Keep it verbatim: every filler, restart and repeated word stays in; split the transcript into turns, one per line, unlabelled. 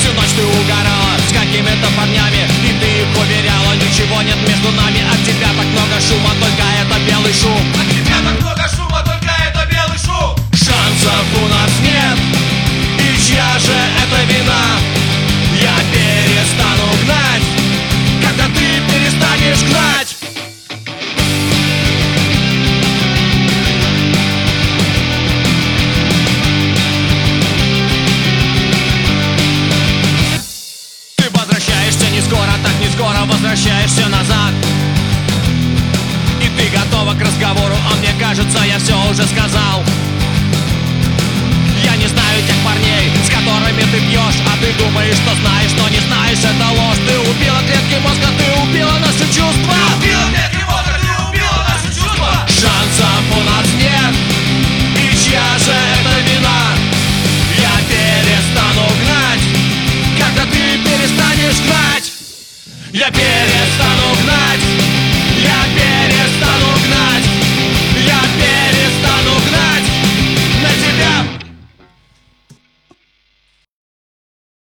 Всю ночь ты угорала с какими-то парнями, и ты их уверяла, ничего нет между нами. От тебя так много шума, только это белый шум.
От тебя так много шума, только это белый шум.
Шансов у нас нет, и чья же это вина? Я перестану гнать, когда ты перестанешь гнать. Ты возвращаешься не скоро, так не скоро возвращаешься назад. И ты готова к разговору, а мне кажется, я все уже сказал. Я не знаю тех парней, с которыми ты пьешь, а ты думаешь, что